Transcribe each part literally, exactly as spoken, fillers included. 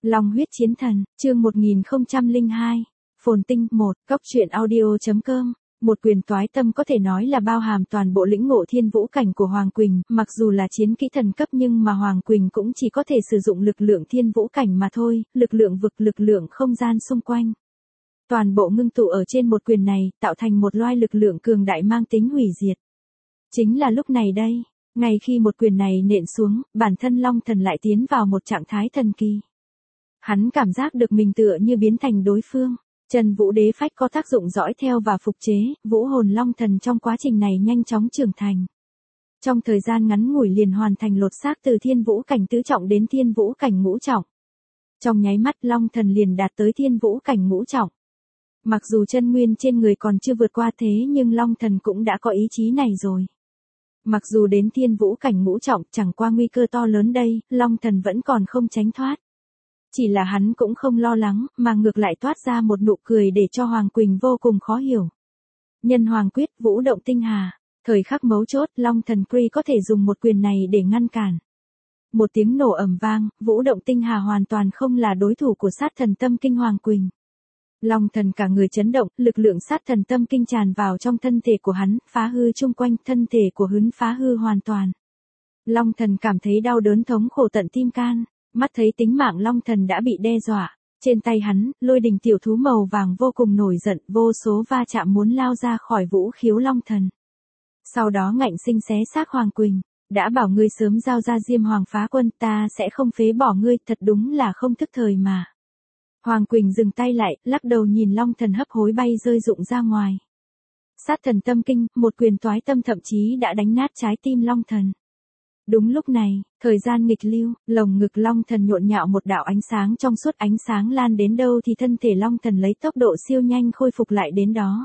Long huyết chiến thần, chương một nghìn không trăm lẻ hai. Phồn tinh một, cốc truyện audio chấm com. Một quyền toái tâm có thể nói là bao hàm toàn bộ lĩnh ngộ thiên vũ cảnh của Hoàng Quỳnh, mặc dù là chiến kỹ thần cấp nhưng mà Hoàng Quỳnh cũng chỉ có thể sử dụng lực lượng thiên vũ cảnh mà thôi, lực lượng vực, lực lượng không gian xung quanh. Toàn bộ ngưng tụ ở trên một quyền này, tạo thành một loài lực lượng cường đại mang tính hủy diệt. Chính là lúc này đây, ngay khi một quyền này nện xuống, bản thân Long Thần lại tiến vào một trạng thái thần kỳ. Hắn cảm giác được mình tựa như biến thành đối phương. Chân vũ đế phách có tác dụng dõi theo và phục chế, vũ hồn Long Thần trong quá trình này nhanh chóng trưởng thành. Trong thời gian ngắn ngủi liền hoàn thành lột xác từ thiên vũ cảnh tứ trọng đến thiên vũ cảnh ngũ trọng. Trong nháy mắt Long Thần liền đạt tới thiên vũ cảnh ngũ trọng. Mặc dù chân nguyên trên người còn chưa vượt qua thế nhưng Long Thần cũng đã có ý chí này rồi. Mặc dù đến thiên vũ cảnh ngũ trọng chẳng qua nguy cơ to lớn đây, Long Thần vẫn còn không tránh thoát. Chỉ là hắn cũng không lo lắng, mà ngược lại toát ra một nụ cười để cho Hoàng Quỳnh vô cùng khó hiểu. Nhân Hoàng quyết, vũ động tinh hà, thời khắc mấu chốt, Long Thần Kree có thể dùng một quyền này để ngăn cản. Một tiếng nổ ầm vang, vũ động tinh hà hoàn toàn không là đối thủ của sát thần tâm kinh Hoàng Quỳnh. Long Thần cả người chấn động, lực lượng sát thần tâm kinh tràn vào trong thân thể của hắn, phá hư chung quanh, thân thể của hắn phá hư hoàn toàn. Long Thần cảm thấy đau đớn thống khổ tận tim can. Mắt thấy tính mạng Long Thần đã bị đe dọa, trên tay hắn, lôi đình tiểu thú màu vàng vô cùng nổi giận, vô số va chạm muốn lao ra khỏi vũ khiếu Long Thần. Sau đó ngạnh sinh xé xác Hoàng Quỳnh, đã bảo ngươi sớm giao ra Diêm Hoàng phá quân, ta sẽ không phế bỏ ngươi, thật đúng là không thức thời mà. Hoàng Quỳnh dừng tay lại, lắc đầu nhìn Long Thần hấp hối bay rơi rụng ra ngoài. Sát thần tâm kinh, một quyền toái tâm thậm chí đã đánh nát trái tim Long Thần. Đúng lúc này, thời gian nghịch lưu, lồng ngực Long Thần nhộn nhạo một đạo ánh sáng trong suốt, ánh sáng lan đến đâu thì thân thể Long Thần lấy tốc độ siêu nhanh khôi phục lại đến đó.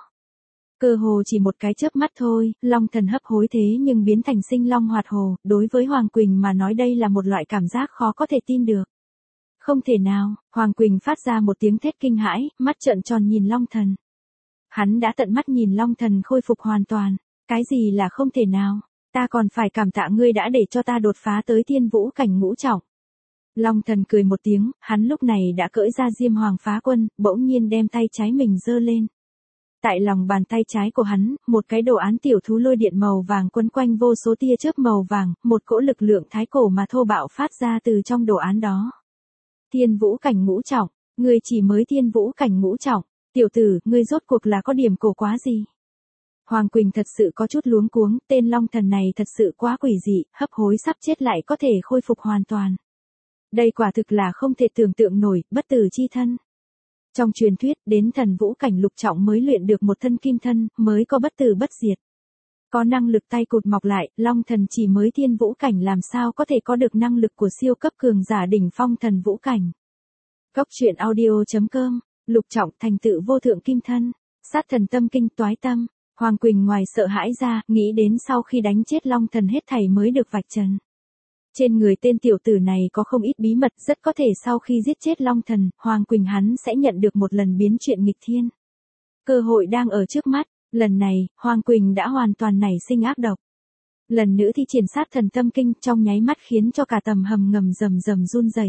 Cơ hồ chỉ một cái chớp mắt thôi, Long Thần hấp hối thế nhưng biến thành sinh long hoạt hồ, đối với Hoàng Quỳnh mà nói đây là một loại cảm giác khó có thể tin được. Không thể nào, Hoàng Quỳnh phát ra một tiếng thét kinh hãi, mắt trợn tròn nhìn Long Thần. Hắn đã tận mắt nhìn Long Thần khôi phục hoàn toàn, cái gì là không thể nào? Ta còn phải cảm tạ ngươi đã để cho ta đột phá tới thiên vũ cảnh ngũ trọng. Long Thần cười một tiếng, hắn lúc này đã cởi ra Diêm Hoàng phá quân, bỗng nhiên đem tay trái mình giơ lên. Tại lòng bàn tay trái của hắn, một cái đồ án tiểu thú lôi điện màu vàng quấn quanh vô số tia chớp màu vàng, một cỗ lực lượng thái cổ mà thô bạo phát ra từ trong đồ án đó. Thiên vũ cảnh ngũ trọng, ngươi chỉ mới thiên vũ cảnh ngũ trọng, tiểu tử, ngươi rốt cuộc là có điểm cổ quá gì? Hoàng Quỳnh thật sự có chút luống cuống, tên Long Thần này thật sự quá quỷ dị, hấp hối sắp chết lại có thể khôi phục hoàn toàn. Đây quả thực là không thể tưởng tượng nổi, bất tử chi thân. Trong truyền thuyết, đến thần vũ cảnh lục trọng mới luyện được một thân kim thân, mới có bất tử bất diệt. Có năng lực tay cụt mọc lại, Long Thần chỉ mới thiên vũ cảnh làm sao có thể có được năng lực của siêu cấp cường giả đỉnh phong thần vũ cảnh. Cốc truyện audio chấm com, lục trọng thành tựu vô thượng kim thân, sát thần tâm kinh toái tâm. Hoàng Quỳnh ngoài sợ hãi ra, nghĩ đến sau khi đánh chết Long Thần hết thảy mới được vạch trần. Trên người tên tiểu tử này có không ít bí mật, rất có thể sau khi giết chết Long Thần, Hoàng Quỳnh hắn sẽ nhận được một lần biến chuyện nghịch thiên. Cơ hội đang ở trước mắt, lần này, Hoàng Quỳnh đã hoàn toàn nảy sinh ác độc. Lần nữa thi triển sát thần tâm kinh trong nháy mắt khiến cho cả tầm hầm ngầm rầm rầm run rẩy.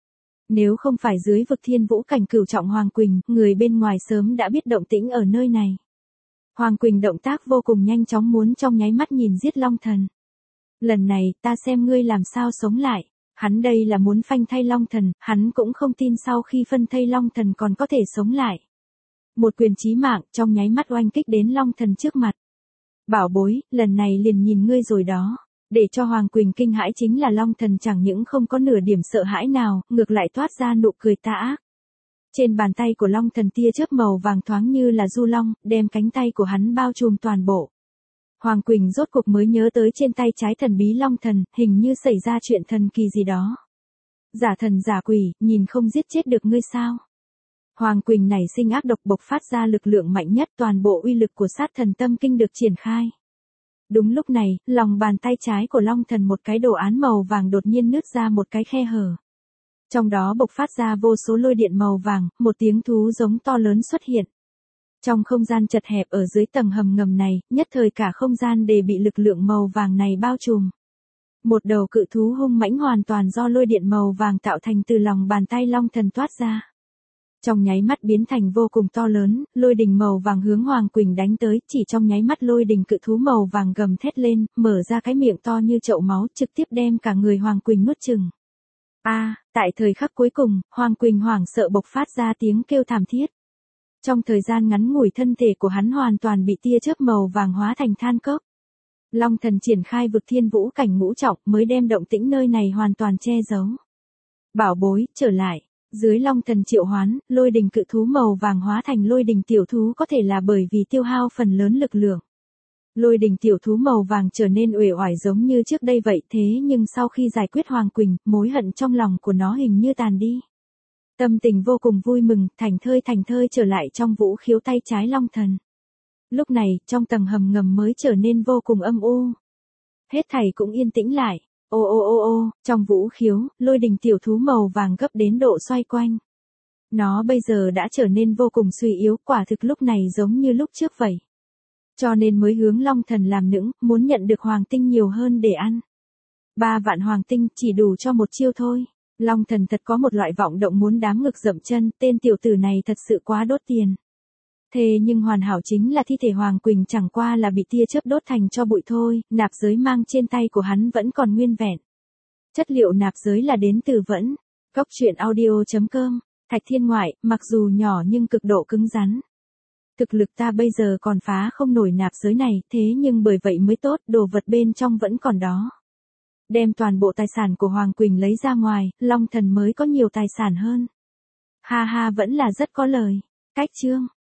Nếu không phải dưới vực thiên vũ cảnh cửu trọng Hoàng Quỳnh, người bên ngoài sớm đã biết động tĩnh ở nơi này. Hoàng Quỳnh động tác vô cùng nhanh chóng muốn trong nháy mắt nhìn giết Long Thần. Lần này, ta xem ngươi làm sao sống lại. Hắn đây là muốn phanh thay Long Thần, hắn cũng không tin sau khi phân thây Long Thần còn có thể sống lại. Một quyền chí mạng trong nháy mắt oanh kích đến Long Thần trước mặt. Bảo bối, lần này liền nhìn ngươi rồi đó. Để cho Hoàng Quỳnh kinh hãi chính là Long Thần chẳng những không có nửa điểm sợ hãi nào, ngược lại toát ra nụ cười tà ác. Trên bàn tay của Long Thần tia chớp màu vàng thoáng như là du long, đem cánh tay của hắn bao trùm toàn bộ. Hoàng Quỳnh rốt cuộc mới nhớ tới trên tay trái thần bí Long Thần, hình như xảy ra chuyện thần kỳ gì đó. Giả thần giả quỷ, nhìn không giết chết được ngươi sao? Hoàng Quỳnh nảy sinh ác độc bộc phát ra lực lượng mạnh nhất, toàn bộ uy lực của sát thần tâm kinh được triển khai. Đúng lúc này, lòng bàn tay trái của Long Thần một cái đồ án màu vàng đột nhiên nứt ra một cái khe hở. Trong đó bộc phát ra vô số lôi điện màu vàng, một tiếng thú giống to lớn xuất hiện. Trong không gian chật hẹp ở dưới tầng hầm ngầm này, nhất thời cả không gian đều bị lực lượng màu vàng này bao trùm. Một đầu cự thú hung mãnh hoàn toàn do lôi điện màu vàng tạo thành từ lòng bàn tay Long Thần toát ra. Trong nháy mắt biến thành vô cùng to lớn, lôi đình màu vàng hướng Hoàng Quỳnh đánh tới, chỉ trong nháy mắt lôi đình cự thú màu vàng gầm thét lên, mở ra cái miệng to như chậu máu, trực tiếp đem cả người Hoàng Quỳnh nuốt chửng. A, à, tại thời khắc cuối cùng, Hoàng Quỳnh hoảng sợ bộc phát ra tiếng kêu thảm thiết. Trong thời gian ngắn ngủi thân thể của hắn hoàn toàn bị tia chớp màu vàng hóa thành than cốc. Long Thần triển khai vực thiên vũ cảnh ngũ trọng mới đem động tĩnh nơi này hoàn toàn che giấu. Bảo bối, trở lại. Dưới Long Thần triệu hoán, lôi đình cự thú màu vàng hóa thành lôi đình tiểu thú có thể là bởi vì tiêu hao phần lớn lực lượng. Lôi đình tiểu thú màu vàng trở nên uể oải giống như trước đây vậy, thế nhưng sau khi giải quyết Hoàng Quỳnh, mối hận trong lòng của nó hình như tàn đi. Tâm tình vô cùng vui mừng, thành thơi thành thơi trở lại trong vũ khiếu tay trái Long Thần. Lúc này, trong tầng hầm ngầm mới trở nên vô cùng âm u. Hết thảy cũng yên tĩnh lại. Ô ô ô ô, trong vũ khiếu, lôi đình tiểu thú màu vàng gấp đến độ xoay quanh. Nó bây giờ đã trở nên vô cùng suy yếu, quả thực lúc này giống như lúc trước vậy. Cho nên mới hướng Long Thần làm nũng, muốn nhận được hoàng tinh nhiều hơn để ăn. Ba vạn hoàng tinh chỉ đủ cho một chiêu thôi. Long Thần thật có một loại vọng động muốn đám ngực dậm chân, tên tiểu tử này thật sự quá đốt tiền. Thế nhưng hoàn hảo chính là thi thể Hoàng Quỳnh chẳng qua là bị tia chớp đốt thành cho bụi thôi, nạp giới mang trên tay của hắn vẫn còn nguyên vẹn. Chất liệu nạp giới là đến từ Vẫn. Góc truyện audio chấm com, Thạch Thiên Ngoại, mặc dù nhỏ nhưng cực độ cứng rắn. Thực lực ta bây giờ còn phá không nổi nạp giới này, thế nhưng bởi vậy mới tốt, đồ vật bên trong vẫn còn đó. Đem toàn bộ tài sản của Hoàng Quỳnh lấy ra ngoài, Long Thần mới có nhiều tài sản hơn. Ha ha vẫn là rất có lời. Cách chương